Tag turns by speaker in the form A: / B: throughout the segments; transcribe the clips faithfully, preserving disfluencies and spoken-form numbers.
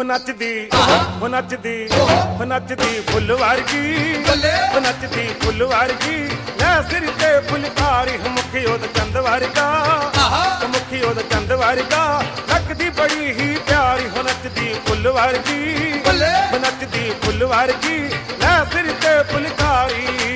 A: नचदी ओ नचदी ओ नचदी full वर्गी ओ नचदी full वर्गी लै सिर ते फुलकारी मुखी ओद चंद वर्गा मुखी ओद चंद वर्गा लगदी बड़ी ही प्यारी हो नचदी फुल वर्गी ओ नचदी फुल वर्गी लै सिर ते फुलकारी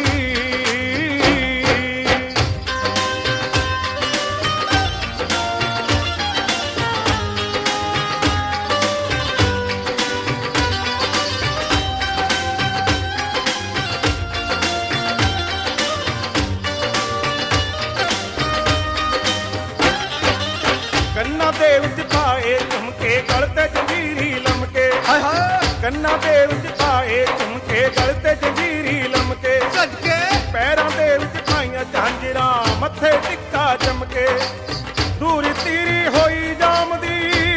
A: कन्ना दे विच पाए झुमके गल ते जंजीरी लमके कन्ना दे विच पाए झुमके गल ते जंजीरी लमके सजके पैरां दे विच पाईयां झांजरां मत्थे टिक्का चमके दूर तीरी होई जामदी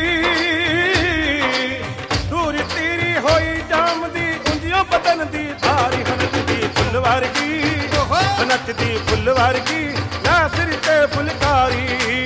A: दूर तीरी होई जामदी उंजियों बदन दी धारी नचदी फुल वर्गी नचदी फुल वर्गी लै सिर ते फुलकारी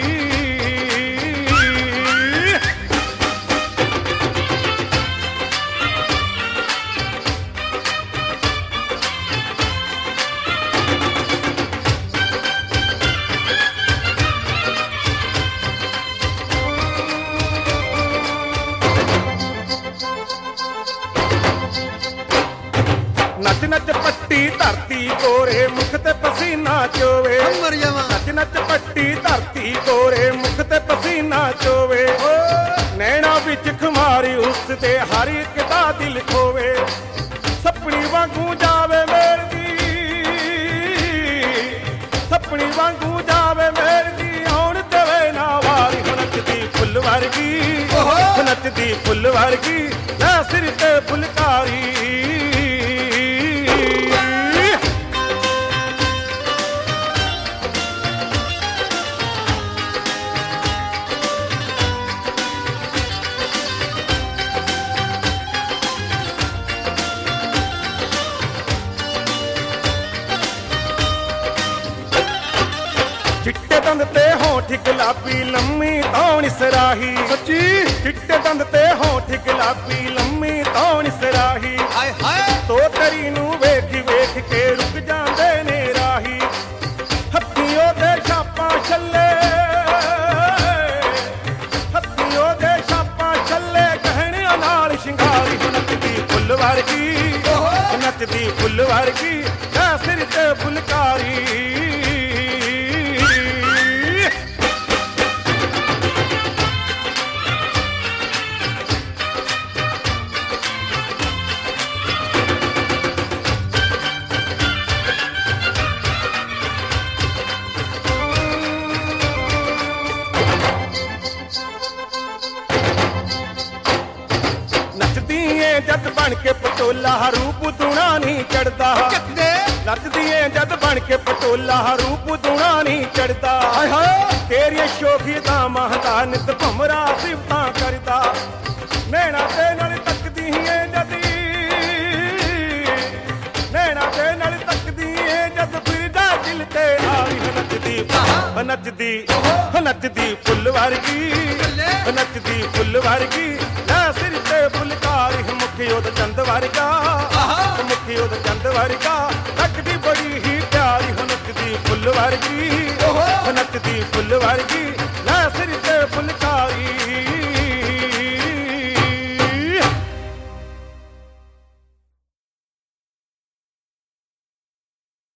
A: नच नच पट्टी धरती गोरे मुख ते पसीना चोवे नच नच पट्टी धरती गोरे मुख ते पसीना चोवे नैना विच खुमारी उसदे हर एक दा दिल खोवे सपनी वांगू जावे मेरदी सपनी वांगू जावे मेरदी आउण देवे ना वारी नचदी फुल वर्गी नचदी फुल वर्गी लै सिर ते फुलकारी चिट्टे दंद ते होठ गुलाबी लम्मी तौणी सराही सच्ची चिट्टे दंद ते होठ गुलाबी लम्मी तौणी सराही हाय हाय तो तेरी नू वेख वेख के रुक जांदे ने राही हत्थियों दे छापां छल्ले हत्थियों दे छापां छल्ले गहणियां नाल शिंगारी नचदी फुल वर्गी नचदी फुल वर्गी लै सिर ते फुलकारी जद बन के पटोला रूप दूना नहीं चढ़दा नचदी है जद बन के पटोला रूप दूना नहीं चढ़दा तेरी शोखी दा महदा नित भमरा सिफतां करदा नैना ते नाल तकदी है जदी नैना ते नाल तकदी है जद फिरदा दिल ते आई नचदी नचदी नचदी फुल वर्गी नचदी फुल वर्गी लै सिर ते फुलकारी मुखी ओद चंद वर्गा मुखी ओद चंद वर्गा लगदी बड़ी ही प्यारी नचदी फुल वर्गी नचदी फुल वर्गी लै सिर